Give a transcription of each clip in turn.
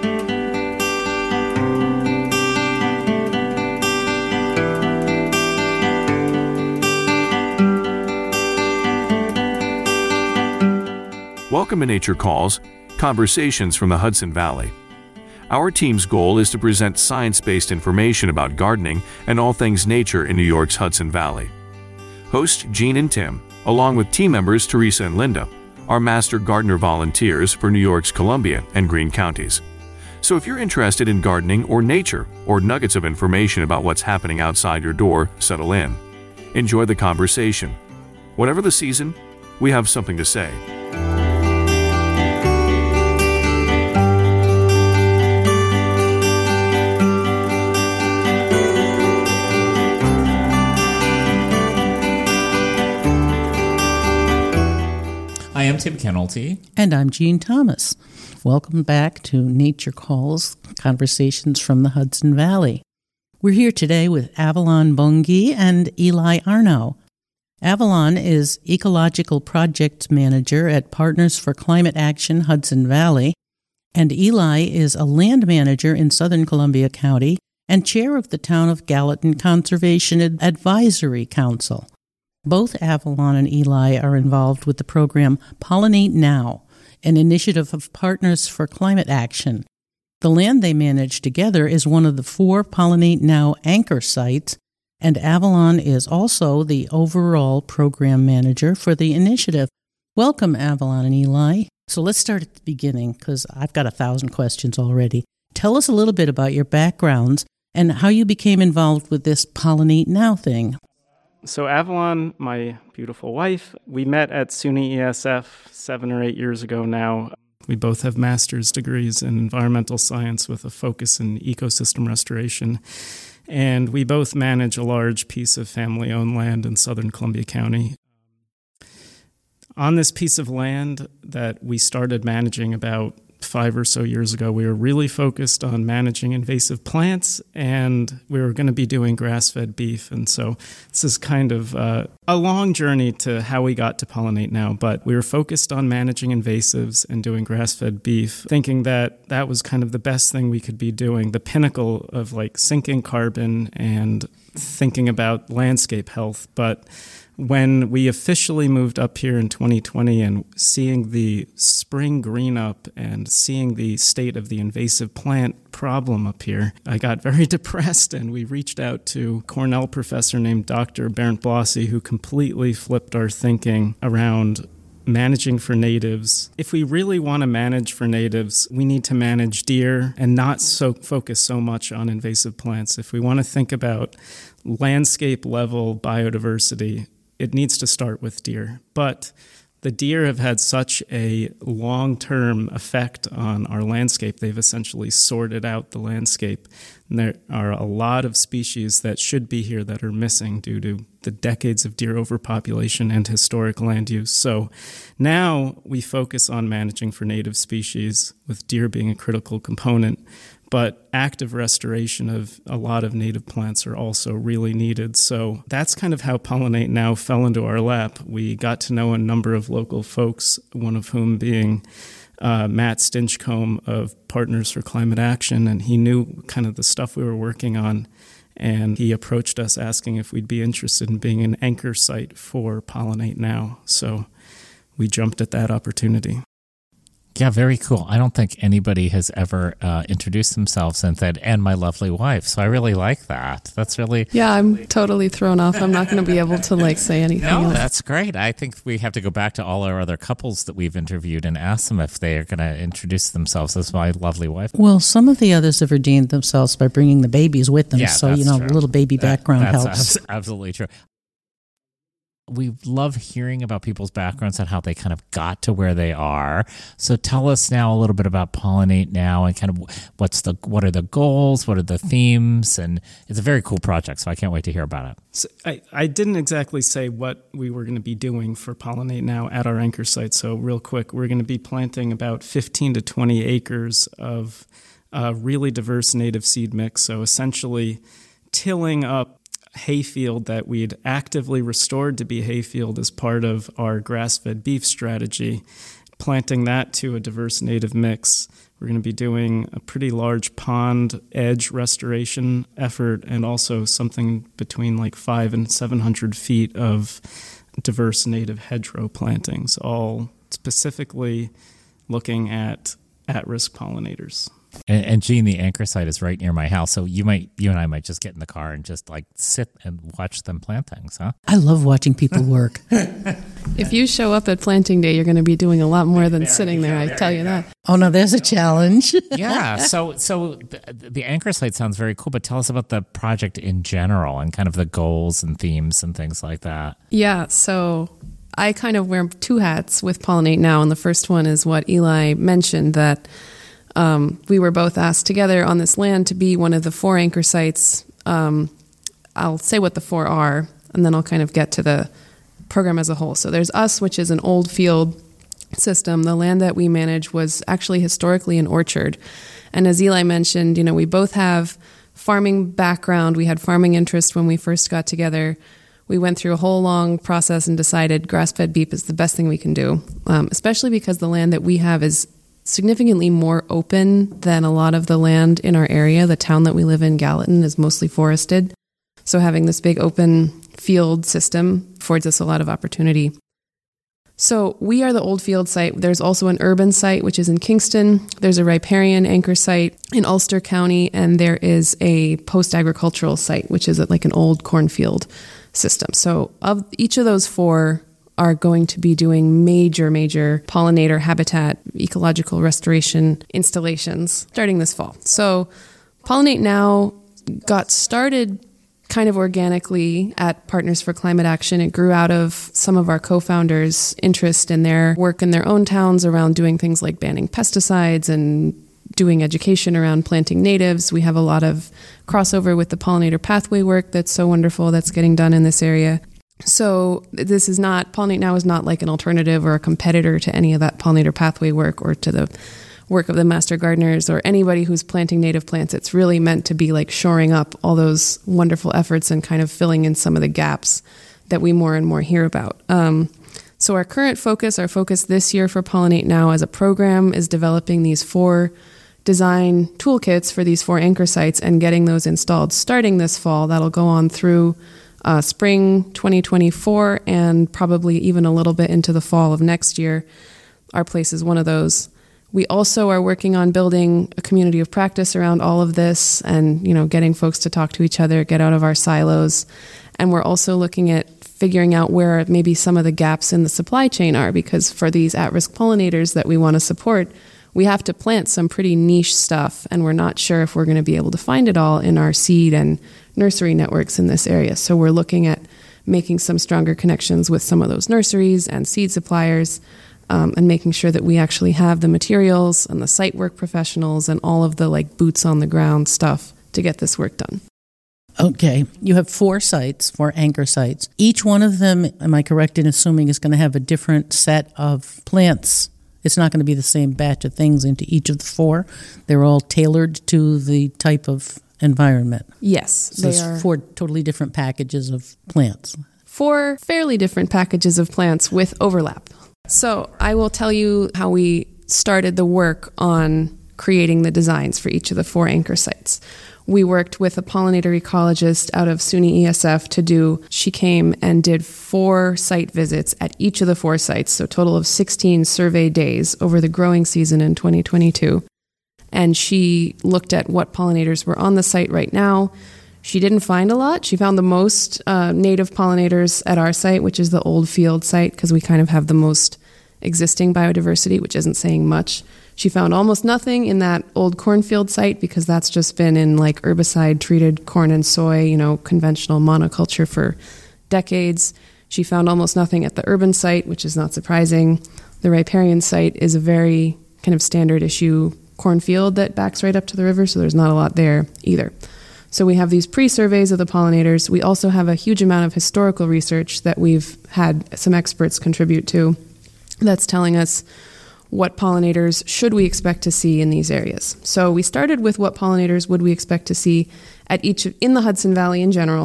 Welcome to Nature Calls, Conversations from the Hudson Valley. Our team's goal is to present science-based information about gardening and all things nature in New York's Hudson Valley. Hosts Jean and Tim, along with team members Teresa and Linda, are Master Gardener volunteers for New York's Columbia and Greene counties. So if you're interested in gardening or nature, or nuggets of information about what's happening outside your door, settle in. Enjoy the conversation. Whatever the season, we have something to say. Hi, I'm Tim Kennelty. And I'm Jean Thomas. Welcome back to Nature Calls, Conversations from the Hudson Valley. We're here today with Avalon Bunge and Eli Arnau. Avalon is Ecological Project Manager at Partners for Climate Action Hudson Valley, and Eli is a land manager in Southern Columbia County and chair of the Town of Gallatin Conservation Advisory Council. Both Avalon and Eli are involved with the program Pollinate Now, an initiative of Partners for Climate Action. The land they manage together is one of the 4 Pollinate Now anchor sites, and Avalon is also the overall program manager for the initiative. Welcome, Avalon and Eli. So let's start at the beginning, because I've got 1,000 questions already. Tell us a little bit about your backgrounds and how you became involved with this Pollinate Now thing. So Avalon, my beautiful wife, we met at SUNY ESF 7 or 8 years ago now. We both have master's degrees in environmental science with a focus in ecosystem restoration. And we both manage a large piece of family-owned land in Southern Columbia County. On this piece of land that we started managing about 5 or so years ago, we were really focused on managing invasive plants, and we were going to be doing grass-fed beef. And so this is kind of a long journey to how we got to Pollinate Now, but we were focused on managing invasives and doing grass-fed beef, thinking that that was kind of the best thing we could be doing, the pinnacle of like sinking carbon and thinking about landscape health. But when we officially moved up here in 2020 and seeing the spring green up and seeing the state of the invasive plant problem up here, I got very depressed, and we reached out to a Cornell professor named Dr. Bernd Blasi, who completely flipped our thinking around managing for natives. If we really want to manage for natives, we need to manage deer and not focus so much on invasive plants. If we want to think about landscape level biodiversity, it needs to start with deer. But the deer have had such a long-term effect on our landscape. They've essentially sorted out the landscape. And there are a lot of species that should be here that are missing due to the decades of deer overpopulation and historic land use. So now we focus on managing for native species, with deer being a critical component. But active restoration of a lot of native plants are also really needed. So that's kind of how Pollinate Now fell into our lap. We got to know a number of local folks, one of whom being Matt Stinchcomb of Partners for Climate Action, and he knew kind of the stuff we were working on. And he approached us asking if we'd be interested in being an anchor site for Pollinate Now. So we jumped at that opportunity. Yeah, very cool. I don't think anybody has ever introduced themselves and said, and my lovely wife. So I really like that. That's really... Yeah, I'm totally thrown off. I'm not going to be able to say anything else. That's great. I think we have to go back to all our other couples that we've interviewed and ask them if they are going to introduce themselves as my lovely wife. Well, some of the others have redeemed themselves by bringing the babies with them. Yeah, so, that's a true. little baby background helps. Absolutely true. We love hearing about people's backgrounds and how they kind of got to where they are. So tell us now a little bit about Pollinate Now and kind of what are the goals, what are the themes, and it's a very cool project, so I can't wait to hear about it. So I didn't exactly say what we were going to be doing for Pollinate Now at our anchor site. So real quick, we're going to be planting about 15 to 20 acres of really diverse native seed mix. So essentially tilling up hayfield that we'd actively restored to be hayfield as part of our grass-fed beef strategy, planting that to a diverse native mix. We're going to be doing a pretty large pond edge restoration effort and also something between like 500 and 700 feet of diverse native hedgerow plantings, all specifically looking at at-risk pollinators. And Gene, the anchor site is right near my house, so you and I might just get in the car and just like sit and watch them plant things, huh? I love watching people work. If you show up at planting day, you're going to be doing a lot more than sitting there, I tell you that. Oh, no, there's a challenge. Yeah, so the anchor site sounds very cool, but tell us about the project in general and kind of the goals and themes and things like that. Yeah, so I kind of wear two hats with Pollinate Now, and the first one is what Eli mentioned, that we were both asked together on this land to be one of the 4 anchor sites. I'll say what the 4 are, and then I'll kind of get to the program as a whole. So there's us, which is an old field system. The land that we manage was actually historically an orchard. And as Eli mentioned, we both have farming background. We had farming interest when we first got together. We went through a whole long process and decided grass-fed beef is the best thing we can do, especially because the land that we have is significantly more open than a lot of the land in our area. The town that we live in, Gallatin, is mostly forested. So having this big open field system affords us a lot of opportunity. So we are the old field site. There's also an urban site, which is in Kingston. There's a riparian anchor site in Ulster County, and there is a post-agricultural site, which is like an old cornfield system. So of each of those 4 are going to be doing major pollinator habitat ecological restoration installations starting this fall. So Pollinate Now got started kind of organically at Partners for Climate Action. It grew out of some of our co-founders' interest in their work in their own towns around doing things like banning pesticides and doing education around planting natives. We have a lot of crossover with the pollinator pathway work that's so wonderful that's getting done in this area. So this is not, Pollinate Now is not like an alternative or a competitor to any of that pollinator pathway work or to the work of the master gardeners or anybody who's planting native plants. It's really meant to be like shoring up all those wonderful efforts and kind of filling in some of the gaps that we more and more hear about. So our focus this year for Pollinate Now as a program is developing these 4 design toolkits for these 4 anchor sites and getting those installed starting this fall. That'll go on through spring 2024 and probably even a little bit into the fall of next year. Our place is one of those. We also are working on building a community of practice around all of this and, getting folks to talk to each other, get out of our silos. And we're also looking at figuring out where maybe some of the gaps in the supply chain are, because for these at-risk pollinators that we want to support, we have to plant some pretty niche stuff, and we're not sure if we're going to be able to find it all in our seed and nursery networks in this area. So we're looking at making some stronger connections with some of those nurseries and seed suppliers, and making sure that we actually have the materials and the site work professionals and all of the boots on the ground stuff to get this work done. Okay. You have 4 sites, 4 anchor sites. Each one of them, am I correct in assuming, is going to have a different set of plants? It's not going to be the same batch of things into each of the 4. They're all tailored to the type of environment. Yes. So there's 4 totally different packages of plants. 4 fairly different packages of plants with overlap. So I will tell you how we started the work on creating the designs for each of the 4 anchor sites. We worked with a pollinator ecologist out of SUNY ESF she came and did 4 site visits at each of the 4 sites, so a total of 16 survey days over the growing season in 2022. And she looked at what pollinators were on the site right now. She didn't find a lot. She found the most native pollinators at our site, which is the old field site, because we kind of have the most existing biodiversity, which isn't saying much. She found almost nothing in that old cornfield site because that's just been in herbicide-treated corn and soy, conventional monoculture for decades. She found almost nothing at the urban site, which is not surprising. The riparian site is a very kind of standard issue cornfield that backs right up to the river, so there's not a lot there either. So we have these pre-surveys of the pollinators. We also have a huge amount of historical research that we've had some experts contribute to that's telling us what pollinators should we expect to see in these areas. So we started with what pollinators would we expect to see at in the Hudson Valley in general,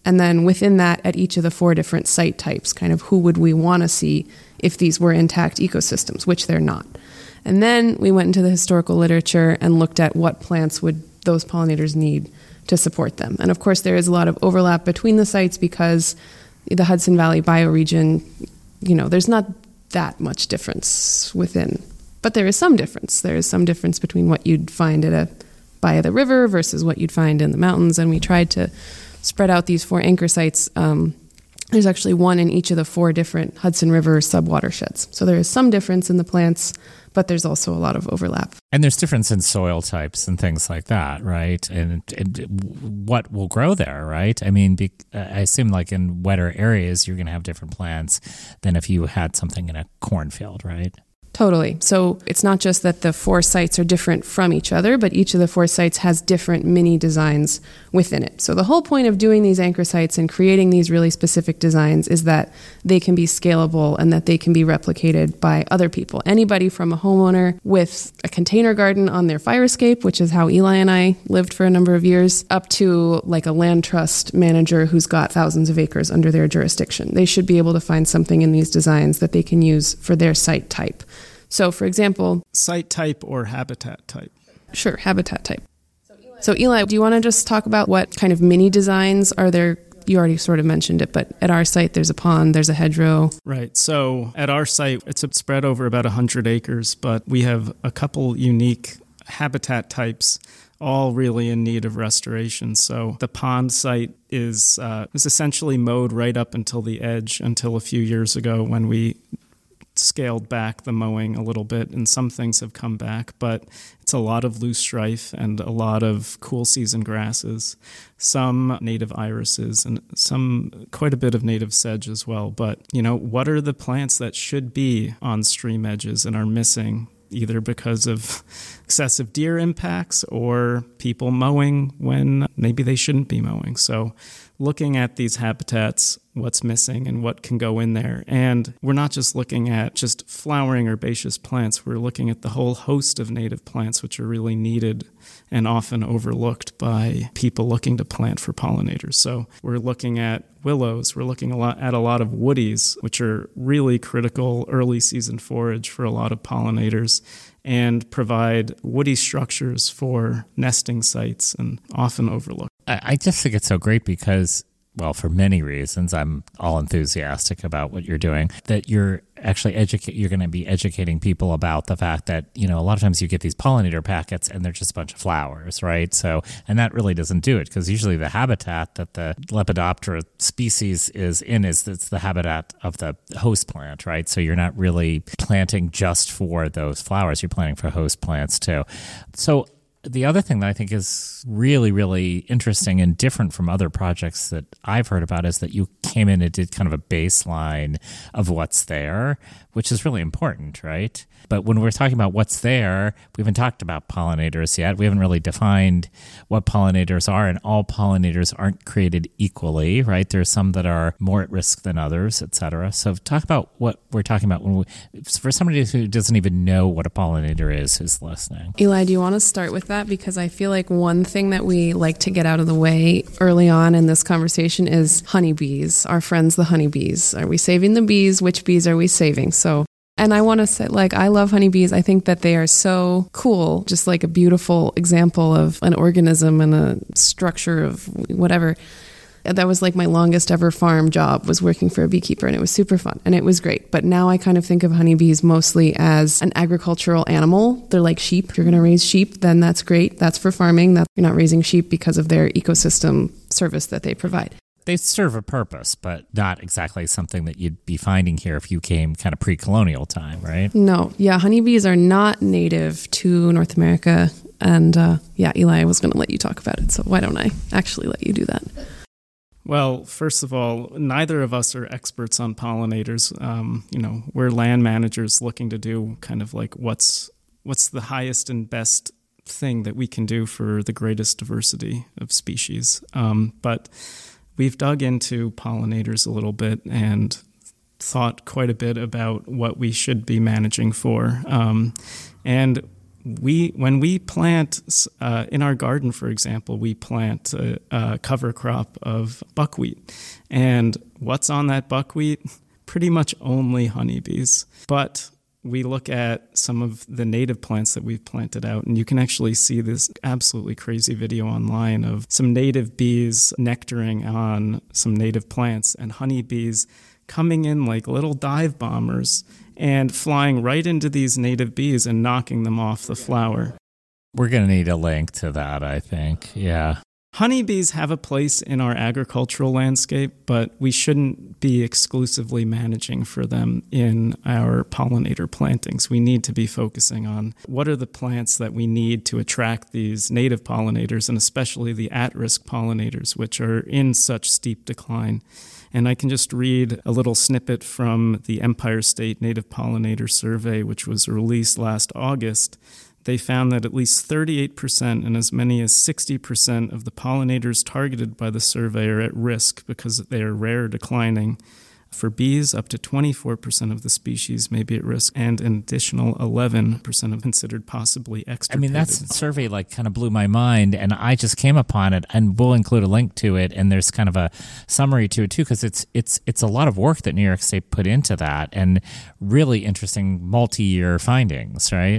And then within that, at each of the 4 different site types, kind of who would we want to see if these were intact ecosystems, which they're not. And then we went into the historical literature and looked at what plants would those pollinators need to support them. And of course, there is a lot of overlap between the sites because the Hudson Valley bioregion, there's not that much difference within. But there is some difference. There is some difference between what you'd find by the river versus what you'd find in the mountains. And we tried to spread out these 4 anchor sites. There's actually one in each of the 4 different Hudson River subwatersheds. So there is some difference in the plants, but there's also a lot of overlap. And there's difference in soil types and things like that, right? And what will grow there, right? I mean, I assume like in wetter areas, you're going to have different plants than if you had something in a cornfield, right? Totally. So it's not just that the 4 sites are different from each other, but each of the 4 sites has different mini designs within it. So the whole point of doing these anchor sites and creating these really specific designs is that they can be scalable and that they can be replicated by other people. Anybody from a homeowner with a container garden on their fire escape, which is how Eli and I lived for a number of years, up to like a land trust manager who's got thousands of acres under their jurisdiction. They should be able to find something in these designs that they can use for their site type. So, for example... Site type or habitat type? Sure, habitat type. So, Eli, do you want to just talk about what kind of mini designs are there? You already sort of mentioned it, but at our site, there's a pond, there's a hedgerow. Right. So, at our site, it's spread over about 100 acres, but we have a couple unique habitat types, all really in need of restoration. So the pond site is essentially mowed right up until the edge until a few years ago when we scaled back the mowing a little bit, and some things have come back, but it's a lot of loosestrife and a lot of cool season grasses, some native irises, and quite a bit of native sedge as well. But, what are the plants that should be on stream edges and are missing, either because of excessive deer impacts or people mowing when maybe they shouldn't be mowing? So looking at these habitats, what's missing and what can go in there. And we're not just looking at just flowering herbaceous plants. We're looking at the whole host of native plants, which are really needed and often overlooked by people looking to plant for pollinators. So we're looking at willows. We're looking at a lot of woodies, which are really critical early season forage for a lot of pollinators, and provide woody structures for nesting sites and often overlooked. I just think it's so great because, well, for many reasons, I'm all enthusiastic about what you're doing, that you're actually you're going to be educating people about the fact that, a lot of times you get these pollinator packets and they're just a bunch of flowers, right? So, and that really doesn't do it, because usually the habitat that the Lepidoptera species is in it's the habitat of the host plant, right? So you're not really planting just for those flowers, you're planting for host plants too. So the other thing that I think is really, really interesting and different from other projects that I've heard about is that you came in and did kind of a baseline of what's there, which is really important, right? But when we're talking about what's there, we haven't talked about pollinators yet. We haven't really defined what pollinators are, and all pollinators aren't created equally, right? There's some that are more at risk than others, et cetera. So talk about what we're talking about for somebody who doesn't even know what a pollinator is who's listening. Eli, do you want to start with that? Because I feel like one thing that we like to get out of the way early on in this conversation is honeybees, our friends the honeybees. Are we saving the bees? Which bees are we saving? And I want to say, I love honeybees. I think that they are so cool, just like a beautiful example of an organism and a structure of whatever. That was like my longest ever farm job, was working for a beekeeper, and it was super fun and it was great. But now I kind of think of honeybees mostly as an agricultural animal. They're like sheep. If you're going to raise sheep, then that's great. That's for farming. You're not raising sheep because of their ecosystem service that they provide. They serve a purpose, but not exactly something that you'd be finding here if you came kind of pre-colonial time, right? No. Yeah, honeybees are not native to North America. And Eli, I was going to let you talk about it, so why don't I actually let you do that? Well, first of all, neither of us are experts on pollinators. We're land managers looking to do kind of like what's the highest and best thing that we can do for the greatest diversity of species. But we've dug into pollinators a little bit and thought quite a bit about what we should be managing for. And when we plant in our garden, for example, we plant a cover crop of buckwheat. And what's on that buckwheat? Pretty much only honeybees. But we look at some of the native plants that we've planted out, and you can actually see this absolutely crazy video online of some native bees nectaring on some native plants, and honeybees coming in like little dive bombers and flying right into these native bees and knocking them off the flower. We're going to need a link to that, I think. Yeah. Honeybees have a place in our agricultural landscape, but we shouldn't be exclusively managing for them in our pollinator plantings. We need to be focusing on what are the plants that we need to attract these native pollinators, and especially the at-risk pollinators, which are in such steep decline. And I can just read a little snippet from the Empire State Native Pollinator Survey, which was released last August. They found that at least 38% and as many as 60% of the pollinators targeted by the survey are at risk because they are rare or declining. For bees, up to 24% of the species may be at risk, and an additional 11% are considered possibly extirpated. I mean, that survey kind of blew my mind, and I just came upon it, and we'll include a link to it, and there's kind of a summary to it too, because it's a lot of work that New York State put into that, and really interesting multi-year findings, right?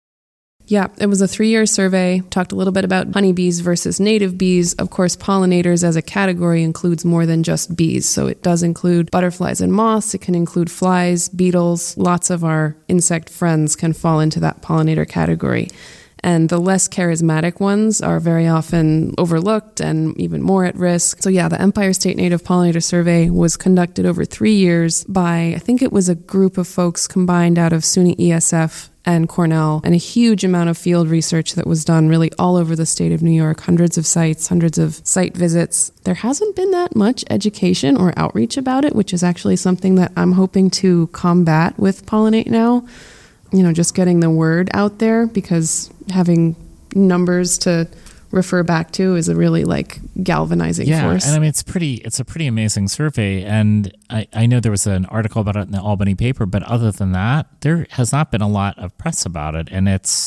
Yeah, it was a 3-year survey, talked a little bit about honeybees versus native bees. Of course, pollinators as a category includes more than just bees. So it does include butterflies and moths. It can include flies, beetles. Lots of our insect friends can fall into that pollinator category. And the less charismatic ones are very often overlooked and even more at risk. So yeah, the Empire State Native Pollinator Survey was conducted over 3 years by, I think it was a group of folks combined out of SUNY ESF and Cornell, and a huge amount of field research that was done really all over the state of New York, hundreds of sites, hundreds of site visits. There hasn't been that much education or outreach about it, which is actually something that I'm hoping to combat with Pollinate Now. Just getting the word out there, because having numbers to refer back to is a really galvanizing force. And I mean, it's a pretty amazing survey. And I know there was an article about it in the Albany paper, but other than that, there has not been a lot of press about it. And it's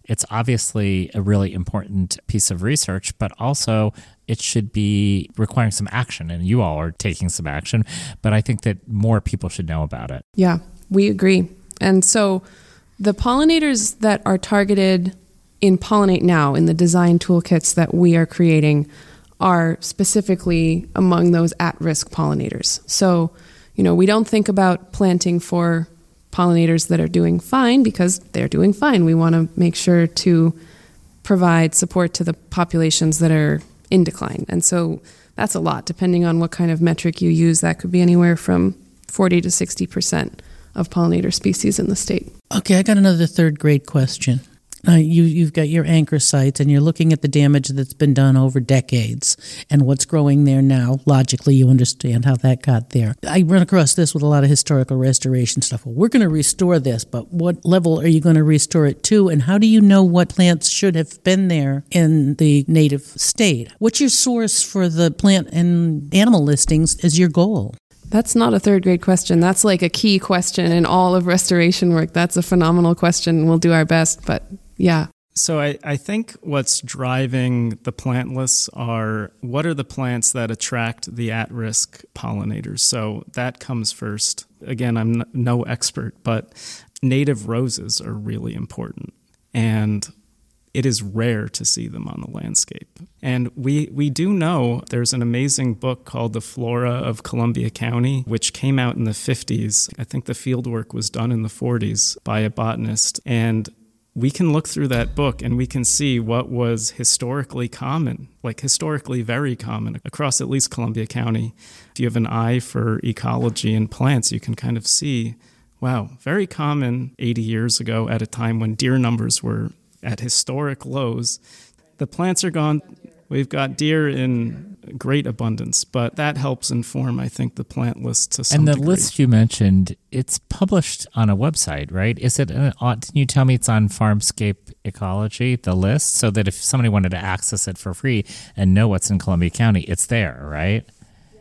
obviously a really important piece of research, but also it should be requiring some action. And you all are taking some action, but I think that more people should know about it. Yeah, we agree. And so the pollinators that are targeted in Pollinate Now, in the design toolkits that we are creating, are specifically among those at-risk pollinators. So, we don't think about planting for pollinators that are doing fine because they're doing fine. We want to make sure to provide support to the populations that are in decline. And so that's a lot. Depending on what kind of metric you use, that could be anywhere from 40 to 60% of pollinator species in the state. Okay, I got another third grade question. You've got your anchor sites, and you're looking at the damage that's been done over decades and what's growing there now. Logically, you understand how that got there. I run across this with a lot of historical restoration stuff. Well, we're going to restore this, but what level are you going to restore it to, and how do you know what plants should have been there in the native state? What's your source for the plant and animal listings as your goal? That's not a third grade question. That's a key question in all of restoration work. That's a phenomenal question. We'll do our best, but yeah. So I think what's driving the plant lists are what are the plants that attract the at-risk pollinators. So that comes first. Again, I'm no expert, but native roses are really important. And it is rare to see them on the landscape. And we do know there's an amazing book called The Flora of Columbia County, which came out in the 50s. I think the field work was done in the 40s by a botanist. And we can look through that book and we can see what was historically common, historically very common across at least Columbia County. If you have an eye for ecology and plants, you can kind of see, wow, very common 80 years ago at a time when deer numbers were at historic lows. The plants are gone. We've got deer in great abundance, but that helps inform, I think, the plant list to some degree. And the list you mentioned, it's published on a website, right? Is it? Didn't you tell me it's on Farmscape Ecology, the list, so that if somebody wanted to access it for free and know what's in Columbia County, it's there, right?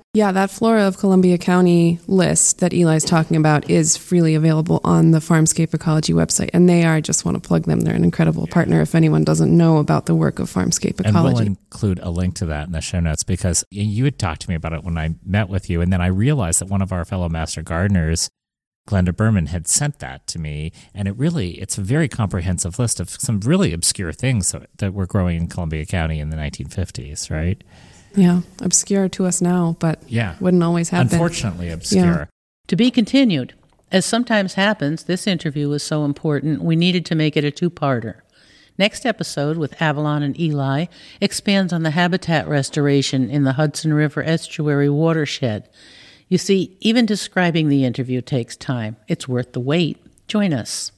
Yeah, that Flora of Columbia County list that Eli's talking about is freely available on the Farmscape Ecology website. And they are, I just want to plug them. They're an incredible partner if anyone doesn't know about the work of Farmscape Ecology. And we'll include a link to that in the show notes because you had talked to me about it when I met with you. And then I realized that one of our fellow master gardeners, Glenda Berman, had sent that to me. And it's a very comprehensive list of some really obscure things that were growing in Columbia County in the 1950s, right? Yeah, obscure to us now, but wouldn't always have Unfortunately obscure. Yeah. To be continued. As sometimes happens, this interview was so important, we needed to make it a two-parter. Next episode with Avalon and Eli expands on the habitat restoration in the Hudson River estuary watershed. You see, even describing the interview takes time. It's worth the wait. Join us.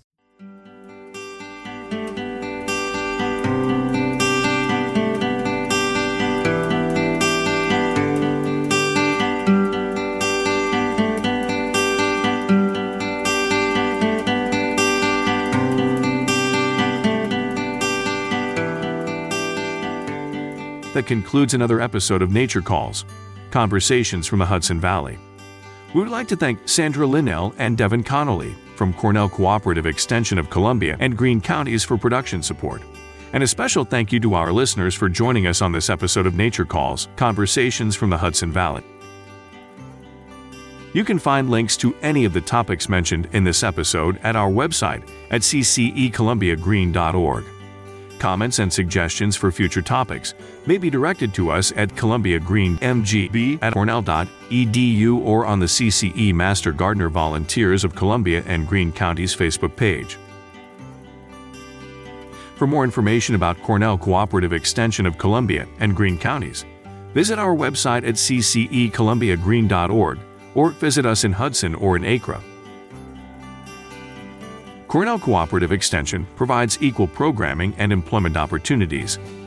That concludes another episode of Nature Calls, Conversations from the Hudson Valley. We would like to thank Sandra Linnell and Devin Connolly from Cornell Cooperative Extension of Columbia and Greene Counties for production support. And a special thank you to our listeners for joining us on this episode of Nature Calls, Conversations from the Hudson Valley. You can find links to any of the topics mentioned in this episode at our website at ccecolumbiagreen.org. Comments and suggestions for future topics may be directed to us at columbiagreenmgb@cornell.edu or on the CCE Master Gardener Volunteers of Columbia and Greene Counties Facebook page. For more information about Cornell Cooperative Extension of Columbia and Greene Counties, visit our website at ccecolumbiagreen.org or visit us in Hudson or in Acre. Cornell Cooperative Extension provides equal programming and employment opportunities